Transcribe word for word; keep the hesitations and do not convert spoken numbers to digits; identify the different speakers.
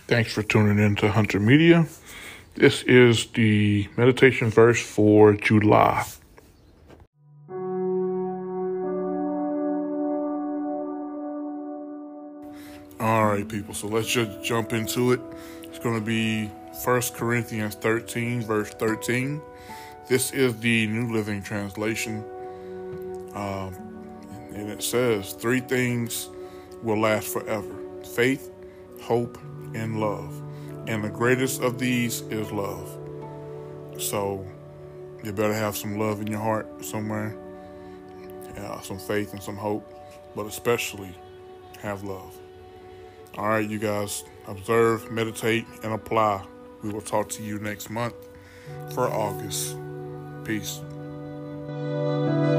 Speaker 1: Thanks for tuning in to Hunter Media. This is the meditation verse for July. All right, people, so let's just jump into it. It's going to be First Corinthians thirteen, verse thirteen. This is the New Living Translation. Um, and it says, three things will last forever: faith, hope, and love. And the greatest of these is love. So you better have some love in your heart somewhere, yeah, some faith and some hope, but especially have love. All right, you guys, observe, meditate, and apply. We will talk to you next month for August. Peace.